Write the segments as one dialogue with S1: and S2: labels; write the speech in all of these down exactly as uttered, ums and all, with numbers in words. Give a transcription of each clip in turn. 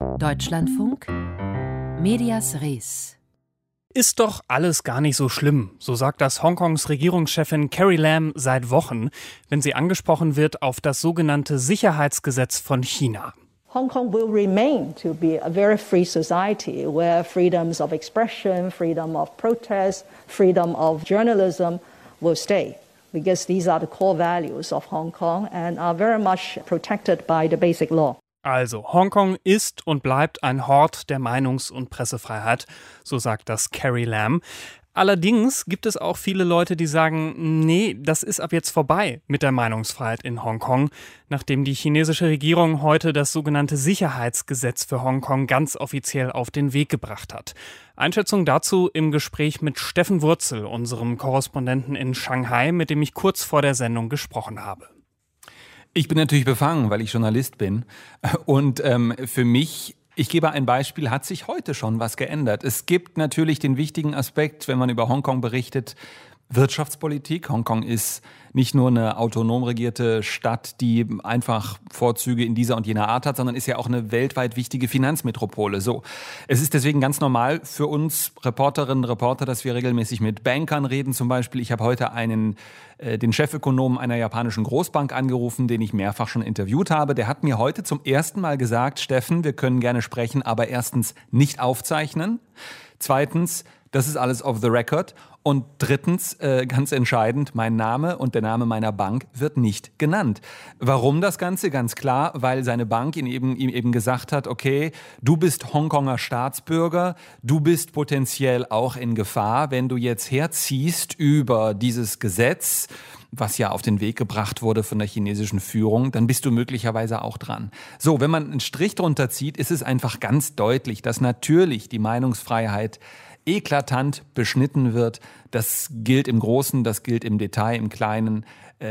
S1: Deutschlandfunk Medias Res.
S2: Ist doch alles gar nicht so schlimm, so sagt das Hongkongs Regierungschefin Carrie Lam seit Wochen, wenn sie angesprochen wird auf das sogenannte Sicherheitsgesetz von China.
S3: Hong Kong will remain to be a very free society where freedoms of expression, freedom of protest, freedom of journalism will stay, because these are the core values of Hong Kong and are very much protected by the basic law.
S2: Also, Hongkong ist und bleibt ein Hort der Meinungs- und Pressefreiheit, so sagt das Carrie Lam. Allerdings gibt es auch viele Leute, die sagen, nee, das ist ab jetzt vorbei mit der Meinungsfreiheit in Hongkong, nachdem die chinesische Regierung heute das sogenannte Sicherheitsgesetz für Hongkong ganz offiziell auf den Weg gebracht hat. Einschätzung dazu im Gespräch mit Steffen Wurzel, unserem Korrespondenten in Shanghai, mit dem ich kurz vor der Sendung gesprochen habe.
S4: Ich bin natürlich befangen, weil ich Journalist bin. Und ähm, für mich, ich gebe ein Beispiel, hat sich heute schon was geändert. Es gibt natürlich den wichtigen Aspekt, wenn man über Hongkong berichtet, Wirtschaftspolitik. Hongkong ist nicht nur eine autonom regierte Stadt, die einfach Vorzüge in dieser und jener Art hat, sondern ist ja auch eine weltweit wichtige Finanzmetropole. So, es ist deswegen ganz normal für uns Reporterinnen und Reporter, dass wir regelmäßig mit Bankern reden. Zum Beispiel, ich habe heute einen, äh, den Chefökonomen einer japanischen Großbank angerufen, den ich mehrfach schon interviewt habe. Der hat mir heute zum ersten Mal gesagt, Steffen, wir können gerne sprechen, aber erstens nicht aufzeichnen. Zweitens, das ist alles off the record. Und drittens, äh, ganz entscheidend, mein Name und der Name meiner Bank wird nicht genannt. Warum das Ganze? Ganz klar, weil seine Bank ihm eben, ihm eben gesagt hat, okay, du bist Hongkonger Staatsbürger, du bist potenziell auch in Gefahr, wenn du jetzt herziehst über dieses Gesetz, was ja auf den Weg gebracht wurde von der chinesischen Führung, dann bist du möglicherweise auch dran. So, wenn man einen Strich drunter zieht, ist es einfach ganz deutlich, dass natürlich die Meinungsfreiheit eklatant beschnitten wird. Das gilt im Großen, das gilt im Detail, im Kleinen.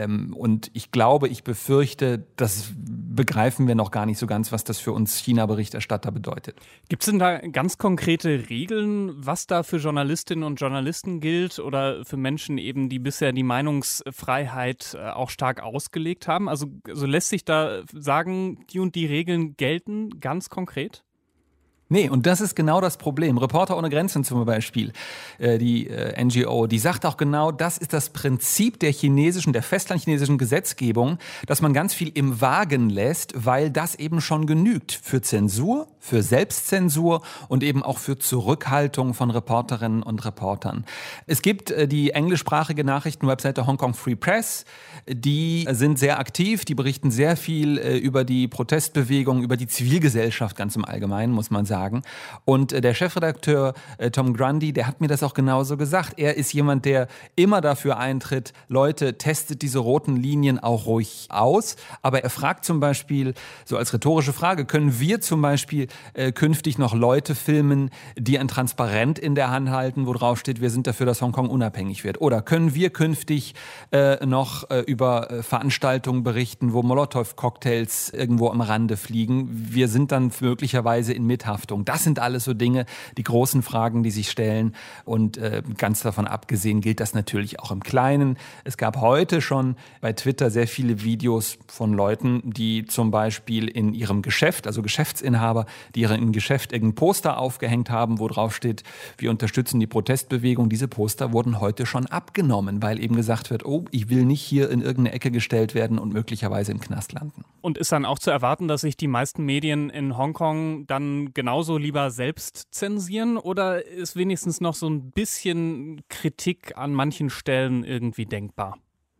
S4: Und ich glaube, ich befürchte, das begreifen wir noch gar nicht so ganz, was das für uns China-Berichterstatter bedeutet.
S2: Gibt es denn da ganz konkrete Regeln, was da für Journalistinnen und Journalisten gilt oder für Menschen eben, die bisher die Meinungsfreiheit auch stark ausgelegt haben? Also, also lässt sich da sagen, die und die Regeln gelten ganz konkret?
S4: Nee, und das ist genau das Problem. Reporter ohne Grenzen zum Beispiel, äh, die äh, N G O, die sagt auch genau, das ist das Prinzip der chinesischen, der festlandchinesischen Gesetzgebung, dass man ganz viel im Wagen lässt, weil das eben schon genügt für Zensur, für Selbstzensur und eben auch für Zurückhaltung von Reporterinnen und Reportern. Es gibt äh, die englischsprachige Nachrichtenwebseite Hong Kong Free Press, die sind sehr aktiv, die berichten sehr viel äh, über die Protestbewegung, über die Zivilgesellschaft ganz im Allgemeinen, muss man sagen. Und der Chefredakteur äh, Tom Grundy, der hat mir das auch genauso gesagt. Er ist jemand, der immer dafür eintritt, Leute, testet diese roten Linien auch ruhig aus. Aber er fragt zum Beispiel, so als rhetorische Frage, können wir zum Beispiel äh, künftig noch Leute filmen, die ein Transparent in der Hand halten, wo drauf steht, wir sind dafür, dass Hongkong unabhängig wird? Oder können wir künftig äh, noch äh, über äh, Veranstaltungen berichten, wo Molotow-Cocktails irgendwo am Rande fliegen? Wir sind dann möglicherweise in Mithaftung. Das sind alles so Dinge, die großen Fragen, die sich stellen. Und äh, ganz davon abgesehen gilt das natürlich auch im Kleinen. Es gab heute schon bei Twitter sehr viele Videos von Leuten, die zum Beispiel in ihrem Geschäft, also Geschäftsinhaber, die ihrem Geschäft irgendein Poster aufgehängt haben, wo drauf steht, wir unterstützen die Protestbewegung. Diese Poster wurden heute schon abgenommen, weil eben gesagt wird, oh, ich will nicht hier in irgendeine Ecke gestellt werden und möglicherweise im Knast landen.
S2: Und ist dann auch zu erwarten, dass sich die meisten Medien in Hongkong dann genauso lieber selbst zensieren oder ist wenigstens noch so ein bisschen Kritik an manchen Stellen irgendwie denkbar?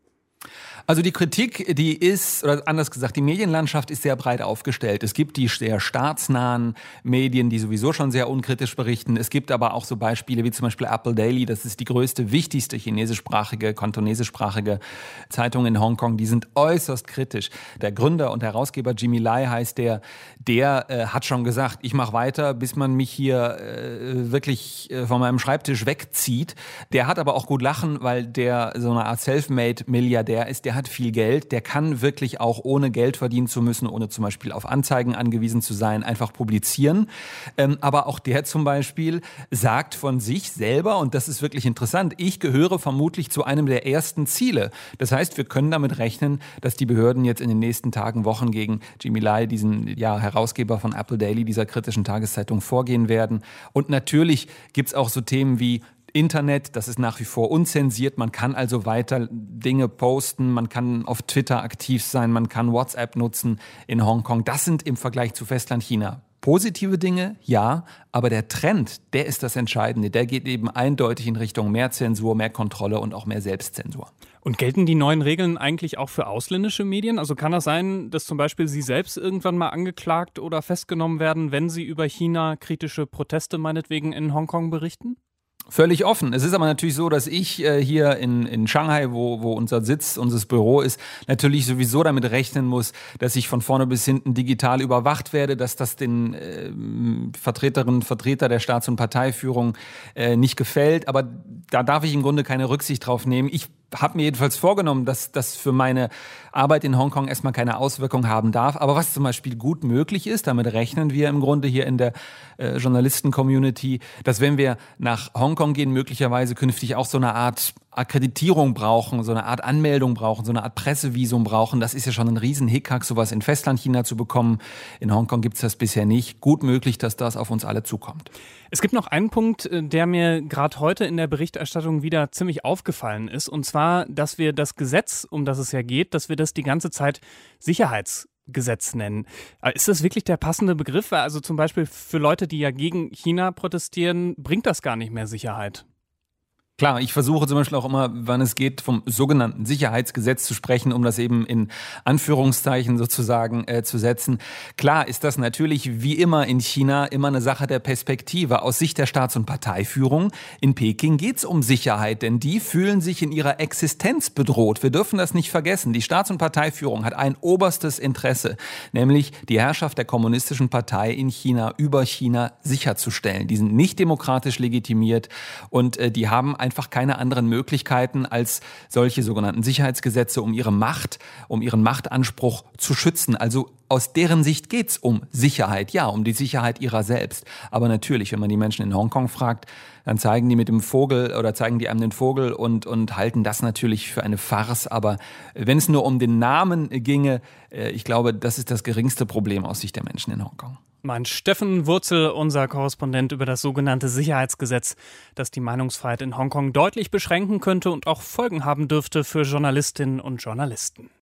S4: Also die Kritik, die ist, oder anders gesagt, die Medienlandschaft ist sehr breit aufgestellt. Es gibt die sehr staatsnahen Medien, die sowieso schon sehr unkritisch berichten. Es gibt aber auch so Beispiele wie zum Beispiel Apple Daily. Das ist die größte, wichtigste chinesischsprachige, kantonesischsprachige Zeitung in Hongkong. Die sind äußerst kritisch. Der Gründer und Herausgeber Jimmy Lai heißt der, der äh, hat schon gesagt, ich mache weiter, bis man mich hier äh, wirklich äh, von meinem Schreibtisch wegzieht. Der hat aber auch gut lachen, weil der so eine Art Selfmade-Milliardär Milliardär ist, der hat viel Geld, der kann wirklich auch ohne Geld verdienen zu müssen, ohne zum Beispiel auf Anzeigen angewiesen zu sein, einfach publizieren. Ähm, aber auch der zum Beispiel sagt von sich selber, und das ist wirklich interessant, ich gehöre vermutlich zu einem der ersten Ziele. Das heißt, wir können damit rechnen, dass die Behörden jetzt in den nächsten Tagen, Wochen gegen Jimmy Lai, diesen ja, Herausgeber von Apple Daily, dieser kritischen Tageszeitung, vorgehen werden. Und natürlich gibt es auch so Themen wie Internet, das ist nach wie vor unzensiert, man kann also weiter Dinge posten, man kann auf Twitter aktiv sein, man kann WhatsApp nutzen in Hongkong. Das sind im Vergleich zu Festlandchina positive Dinge, ja, aber der Trend, der ist das Entscheidende, der geht eben eindeutig in Richtung mehr Zensur, mehr Kontrolle und auch mehr Selbstzensur.
S2: Und gelten die neuen Regeln eigentlich auch für ausländische Medien? Also kann das sein, dass zum Beispiel Sie selbst irgendwann mal angeklagt oder festgenommen werden, wenn Sie über China kritische Proteste meinetwegen in Hongkong berichten?
S4: Völlig offen. Es ist aber natürlich so, dass ich äh, hier in, in Shanghai, wo, wo unser Sitz, unser Büro ist, natürlich sowieso damit rechnen muss, dass ich von vorne bis hinten digital überwacht werde, dass das den äh, Vertreterinnen und Vertretern der Staats- und Parteiführung äh, nicht gefällt. Aber da darf ich im Grunde keine Rücksicht drauf nehmen. Ich habe mir jedenfalls vorgenommen, dass das für meine Arbeit in Hongkong erstmal keine Auswirkung haben darf. Aber was zum Beispiel gut möglich ist, damit rechnen wir im Grunde hier in der äh, Journalisten-Community, dass wenn wir nach Hongkong gehen, möglicherweise künftig auch so eine Art Akkreditierung brauchen, so eine Art Anmeldung brauchen, so eine Art Pressevisum brauchen. Das ist ja schon ein riesen Hickhack, sowas in Festlandchina zu bekommen. In Hongkong gibt es das bisher nicht. Gut möglich, dass das auf uns alle zukommt.
S2: Es gibt noch einen Punkt, der mir gerade heute in der Berichterstattung wieder ziemlich aufgefallen ist. Und zwar, dass wir das Gesetz, um das es ja geht, dass wir das die ganze Zeit Sicherheitsgesetz nennen. Ist das wirklich der passende Begriff? Also zum Beispiel für Leute, die ja gegen China protestieren, bringt das gar nicht mehr Sicherheit.
S4: Klar, ich versuche zum Beispiel auch immer, wann es geht, vom sogenannten Sicherheitsgesetz zu sprechen, um das eben in Anführungszeichen sozusagen äh, zu setzen. Klar ist das natürlich wie immer in China immer eine Sache der Perspektive. Aus Sicht der Staats- und Parteiführung in Peking geht es um Sicherheit, denn die fühlen sich in ihrer Existenz bedroht. Wir dürfen das nicht vergessen. Die Staats- und Parteiführung hat ein oberstes Interesse, nämlich die Herrschaft der kommunistischen Partei in China über China sicherzustellen. Die sind nicht demokratisch legitimiert und äh, die haben einfach keine anderen Möglichkeiten als solche sogenannten Sicherheitsgesetze, um ihre Macht, um ihren Machtanspruch zu schützen. Also aus deren Sicht geht's um Sicherheit, ja, um die Sicherheit ihrer selbst. Aber natürlich, wenn man die Menschen in Hongkong fragt, dann zeigen die mit dem Vogel oder zeigen die einem den Vogel und, und halten das natürlich für eine Farce. Aber wenn es nur um den Namen ginge, ich glaube, das ist das geringste Problem aus Sicht der Menschen in Hongkong.
S2: Mein Steffen Wurzel, unser Korrespondent über das sogenannte Sicherheitsgesetz, das die Meinungsfreiheit in Hongkong deutlich beschränken könnte und auch Folgen haben dürfte für Journalistinnen und Journalisten.